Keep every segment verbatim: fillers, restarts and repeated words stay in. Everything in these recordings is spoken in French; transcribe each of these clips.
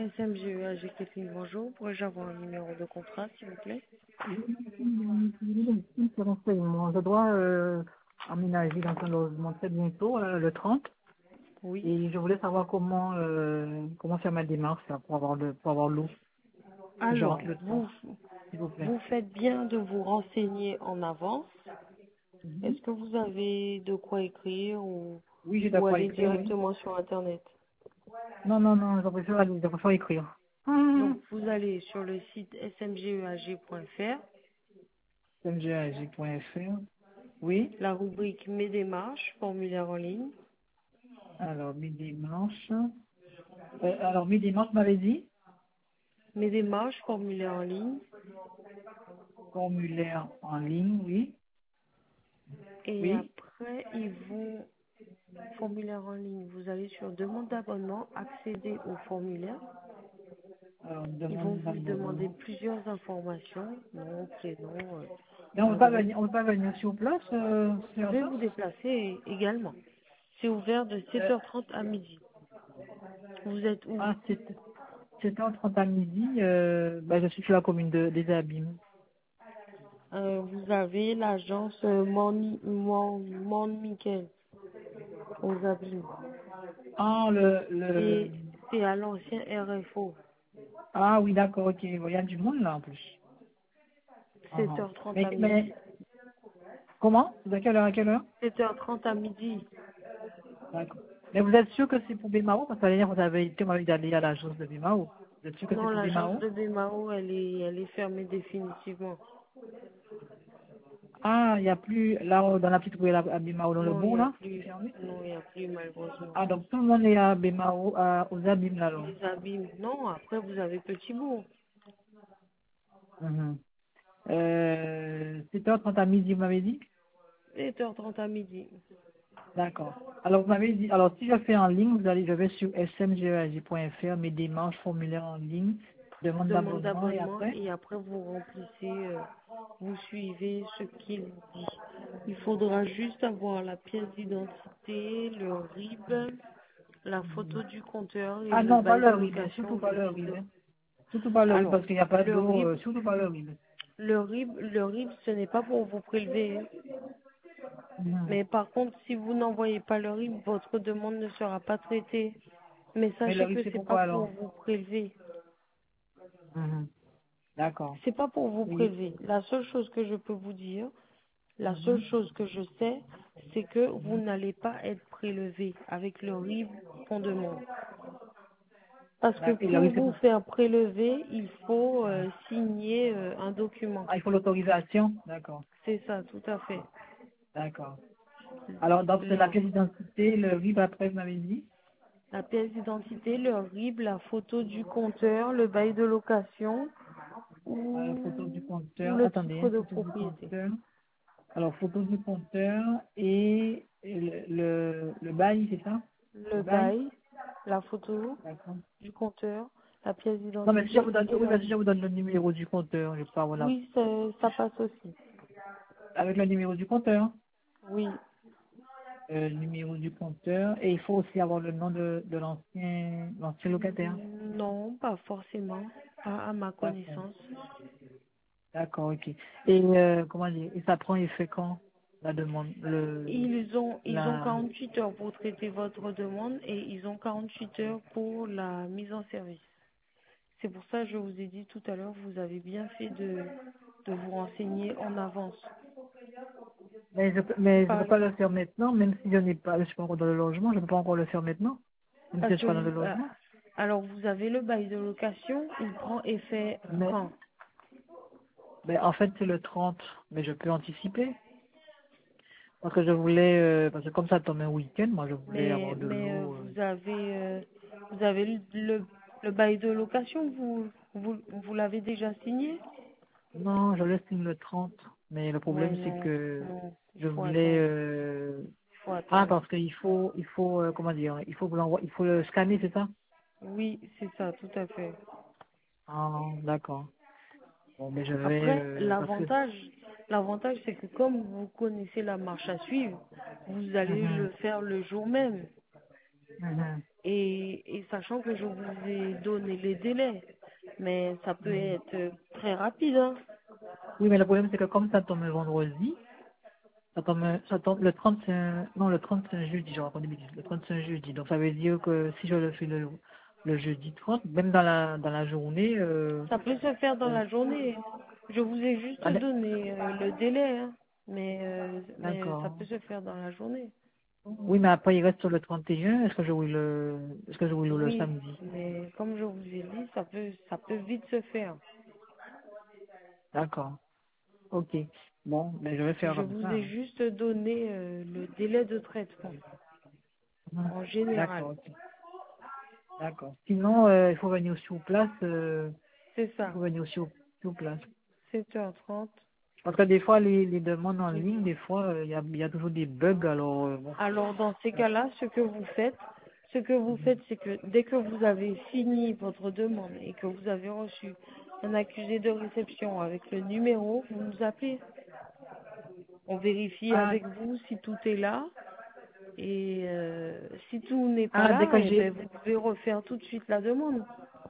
S M G E A G Catherine, bonjour. Pourrais-je avoir un numéro de contrat, s'il vous plaît? Ce renseignement, je dois euh, emménager dans un logement très bientôt, euh, le trente, Oui. et je voulais savoir comment euh, comment faire ma démarche là, pour avoir le pour avoir l'eau. Si je Alors, rentre le trente, vous, s'il vous plaît. vous faites bien de vous renseigner en avance. Mhm. Est-ce que vous avez de quoi écrire ou, Oui, j'ai de ou quoi aller écrire, oui. directement sur Internet? Non, non, non, je préfère, je préfère écrire. Donc, Mhm. vous allez sur le site s m g e a g point f r, m g a g point f r. Oui. la rubrique Mes démarches, formulaire en ligne. Alors, mes démarches. Euh, alors, mes démarches, m'avait dit Mes démarches, formulaire en ligne. formulaire en ligne, oui. Et Oui. après, ils vont, formulaire en ligne, vous allez sur demande d'abonnement, accéder au formulaire. Alors, Ils vont demande vous demander d'abonnement. plusieurs informations, nom, prénom, euh, Mais on ne peut pas adresse. venir, on peut pas venir sur place, euh, Vous sur pouvez ça? vous déplacer également. C'est ouvert de sept Euh, heures trente à midi. Vous êtes où? ah, c'est sept heures trente à midi, euh, bah, je suis sur la commune de, des Abîmes. Euh, vous avez l'agence euh, Mon, Mon, Mon Michael aux Abîmes. Ah, le, le, C'est c'est à l'ancien R F O. ah oui, d'accord, ok. Il y a du monde là en plus. Ah, sept ah. heures trente Mais, à midi. mais, comment? C'est à quelle heure, à quelle heure? sept heures trente à midi. D'accord. Mais vous êtes sûr que c'est pour Bémao? Parce que l'année dernière, vous avez été, moi, d'aller à l'agence de Bémao. Vous êtes sûr que c'est Non, pour l'agence Bémao? de Bémao, elle est, elle est fermée définitivement. Ah, il n'y a plus, là, dans la petite rue, là, à Bémao, dans le Non, il n'y bon, a là, c'est plus. fermé? Non, il n'y a plus malheureusement. Ah, donc tout le monde est à Bémao, à, aux Abîmes, là, alors. Les Abîmes. Non, après vous avez Petit Bourg. Mhm. Euh, sept heures trente à midi, vous m'avez dit? sept heures trente à midi. D'accord. Alors, vous m'avez dit, alors si je fais en ligne, vous allez, je vais sur s m g e a g point f r, mes démarches, formulaires en ligne, demande Demande d'abonnement et d'abonnement après, et après vous remplissez, euh, vous suivez ce qu'il dit. Il faudra juste avoir la pièce d'identité, le R I B, la photo du compteur et ah le non, pas bail de le R I B, location surtout ou pas le le vice R I B. de... Surtout pas le R I B Alors, parce qu'il n'y a pas le d'eau, R I B, euh, surtout pas le R I B. le R I B, le R I B, ce n'est pas pour vous prélever, hein. Mhm. Mais par contre, si vous n'envoyez pas le R I B, votre demande ne sera pas traitée. Mais Mais le sachez R I B, que c'est c'est pas pourquoi pour alors? vous prélever. Mhm. D'accord. C'est pas pour vous Oui. prélever. La seule chose que je peux vous dire, la seule Mhm. chose que je sais, c'est que vous Mhm. n'allez pas être prélevé avec le R I B qu'on demande. Parce que D'accord. Et le R I pour B, c'est vous pour... faire prélever, il faut euh, signer euh, un document. Ah, il faut l'autorisation? D'accord. C'est ça, tout à fait. D'accord. Alors, donc, c'est la Le- pièce d'identité, le R I B après, vous m'avez dit? la pièce d'identité, le R I B, la photo du compteur, le bail de location Alors, ou, photo du ou compteur. le Attendez, titre hein, de photo du propriété. compteur. Alors, photo du compteur et et le, le, le bail, c'est ça? Le Le bail? bail, la photo D'accord. du compteur, la pièce Non, mais si je d'identité vous donne, et oui, le mais si R I je B. vous donne le numéro du compteur, je peux avoir la, Oui, ça, ça passe aussi. avec le numéro du compteur, Oui. euh, le numéro du compteur, et il faut aussi avoir le nom de, de l'ancien, l'ancien locataire. Non, pas forcément. Pas à ma D'accord. connaissance. D'accord, ok. Et, euh, comment dire, et ça prend effet quand, la demande, le, Ils ont, ils ont la, quarante-huit heures pour traiter votre demande et ils ont quarante-huit heures pour la mise en service. C'est pour ça que je vous ai dit tout à l'heure, vous avez bien fait de, de vous renseigner en avance. mais je, peux- mais je Par peux pas le exemple, faire maintenant, même si je n'ai pas, je suis pas encore dans le logement, je peux pas encore le faire maintenant, même si parce je suis que pas dans le vous, euh, logement. alors vous avez le bail de location, il prend effet Mais, quand? mais en fait, c'est le trente, mais je peux anticiper. Parce que je voulais, euh, parce que comme ça tombe un week-end, moi je voulais Mais, avoir de mais euh, l'eau. euh. vous avez, euh, vous avez le, le, le bail de location, vous, vous, vous l'avez déjà signé? Non, je laisse le trente, mais le Ouais, problème c'est non, que non, il je faut voulais, attendre, euh... il faut ah, attendre. parce qu'il faut, il faut, euh, comment dire, il faut vous l'envoyer, il faut le scanner, c'est ça? Oui, c'est ça, tout à fait. Ah, d'accord. Bon, mais je vais, Après, euh, parce que, l'avantage, l'avantage, c'est que comme vous connaissez la marche à suivre, vous allez Mhm, le faire le jour même. mhm. Et, et sachant que je vous ai donné les délais, mais ça peut Mhm. être euh, très rapide, hein. Oui, mais le problème, c'est que comme ça tombe vendredi, ça tombe, ça tombe le trente-cinq, non, le trente-cinq jeudi, je raconte des bêtises, le trente-cinq jeudi. Donc, ça veut dire que si je le fais le, le jeudi trente, même dans la, dans la journée, euh, Ça peut se faire dans euh, la journée. Je vous ai juste ah, d- donné euh, le délai, hein. Mais, euh, mais ça d'accord. peut se faire dans la journée. Oui, mais après, il reste sur le trente et un. Est-ce que je roule le, est-ce que je roule le Oui, samedi? mais comme je vous ai dit, ça peut, ça peut vite se faire. D'accord. Ok. Bon, mais je vais faire Je comme vous ça, ai hein. juste donné euh, le délai de traitement Mhm. en général. D'accord, ok. D'accord. Sinon, euh, il faut venir sur place, euh, C'est il ça, faut venir sur, sur place. sept heures trente. Parce que des fois, les, les demandes en midi. ligne, des fois, euh, il y, a, il y a toujours des bugs, alors, euh, bon. Alors dans ces cas-là, ce que vous faites, ce que vous faites, c'est que dès que vous avez fini votre demande et que vous avez reçu un accusé de réception avec le numéro, vous nous appelez. On vérifie Ah, avec vous si tout est là. Et euh, si tout n'est pas ah, dès là, que eh j'ai, ben, vous pouvez refaire tout de suite la demande.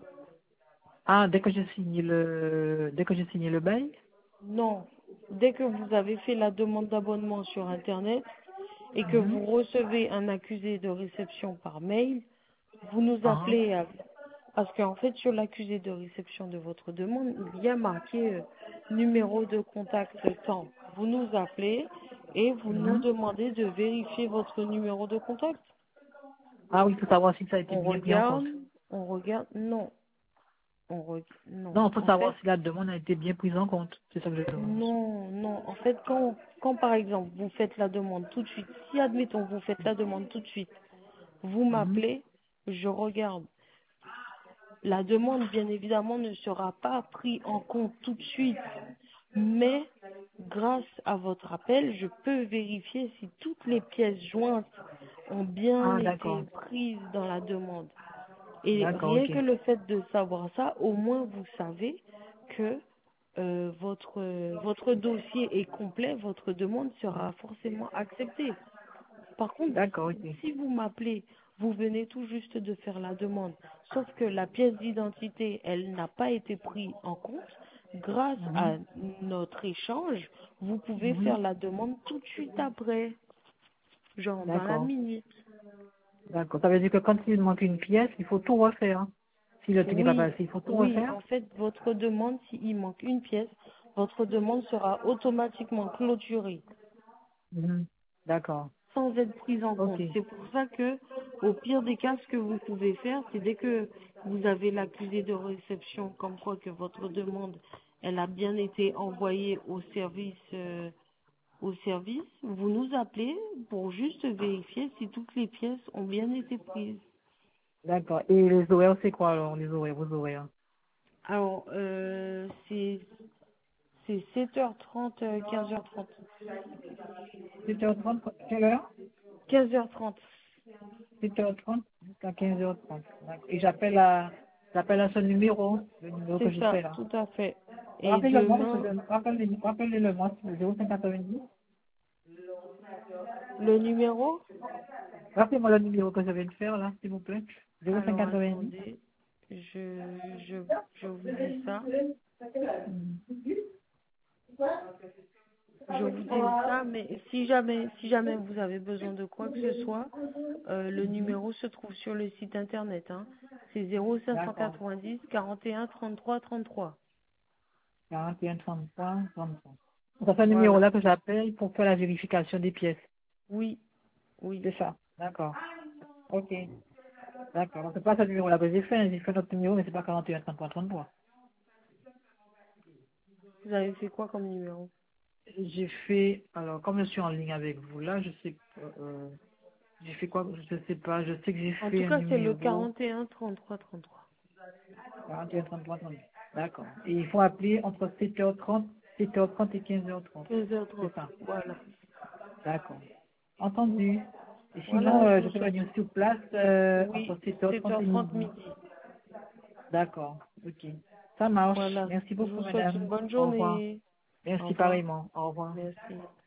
ah, dès que j'ai signé le, dès que j'ai signé le bail? Non. Dès que vous avez fait la demande d'abonnement sur Internet et que Mhm. vous recevez un accusé de réception par mail, vous nous Ah, appelez à- parce qu'en fait, sur l'accusé de réception de votre demande, il y a marqué euh, numéro de contact temps. Vous nous appelez et vous nous mhm. demandez de vérifier votre numéro de contact. Ah oui, il faut savoir si ça a été On bien pris en regarde, compte. on regarde, non, on re- non. Non, il faut En savoir fait, si la demande a été bien prise en compte. C'est ça que je demande. non, non. En fait, quand, quand par exemple vous faites la demande tout de suite, si admettons vous faites la demande tout de suite, vous Mhm. m'appelez, je regarde. La demande, bien évidemment, ne sera pas prise en compte tout de suite, mais grâce à votre appel, je peux vérifier si toutes les pièces jointes ont bien Ah, d'accord. été prises dans la demande. Et D'accord, rien ok. que le fait de savoir ça, au moins vous savez que euh, votre, votre dossier est complet, votre demande sera forcément acceptée. Par contre, D'accord, ok. si vous m'appelez, vous venez tout juste de faire la demande, sauf que la pièce d'identité, elle n'a pas été prise en compte, grâce Mhm. à notre échange, vous pouvez Mhm. faire la demande tout de suite après, genre dans la D'accord. minute. D'accord. Ça veut dire que quand il manque une pièce, il faut tout refaire, hein. Si le truc n'est pas Oui, passé, il faut tout oui, refaire. en fait, votre demande, s'il manque une pièce, votre demande sera automatiquement clôturée, Mhm. D'accord. sans être prise en Ok. compte. C'est pour ça que, au pire des cas, ce que vous pouvez faire, c'est dès que vous avez l'accusé de réception, comme quoi que votre demande, elle a bien été envoyée au service, euh, au service, vous nous appelez pour juste vérifier si toutes les pièces ont bien été prises. D'accord. Et les horaires, c'est quoi alors, les horaires, vos horaires? Alors, euh, c'est c'est sept heures trente, euh, quinze heures trente. sept heures trente, quelle heure? quinze heures trente. sept heures trente jusqu'à quinze heures trente. D'accord. Et j'appelle à, j'appelle à ce numéro, le numéro que C'est j'ai ça, fait là. tout à fait. Et Rappelez-le-moi, parce que demain, je- rappelez- rappelez-le moi, zéro cinq quatre-vingt-dix. le numéro, Rappelez-moi le numéro que je viens de faire là, s'il vous plaît. zéro cinq alors quatre-vingt-dix. attendez, je, je, je vous dis ça. Je vous dis ça, mais si jamais, si jamais vous avez besoin de quoi que ce soit, euh, le numéro se trouve sur le site internet, hein. C'est zéro cinq cent D'accord. quatre-vingt-dix, quarante et un, trente-trois, trente-trois. quarante et un trente-trois, trente-trois. C'est ce Voilà. numéro-là que j'appelle pour faire la vérification des pièces. Oui, oui. C'est ça. D'accord. Ok. D'accord. Donc, c'est pas ce numéro-là que j'ai fait, hein. J'ai fait notre numéro, mais c'est pas quarante et un trente-trois trente-trois. Vous avez fait quoi comme numéro? J'ai fait, alors, comme je suis en ligne avec vous là, je sais, euh, j'ai fait quoi, je sais pas, je sais que j'ai En tout fait un cas, c'est le numéro quarante et un, trente-trois, trente-trois. quarante et un trente-trois trente. D'accord. Et il faut appeler entre sept heures trente, sept heures trente et quinze heures trente. quinze heures C'est trente. ça. Voilà. D'accord. Entendu. Et sinon, Voilà, je euh, vous je peux souhaite. venir sur place euh, Oui, entre sept heures sept trente heures et trente midi. midi. D'accord. Ok. Ça marche. Voilà. Merci Je beaucoup, vous souhaite une madame. bonne Au revoir. journée. Au Merci revoir. pareillement. Au revoir. Merci.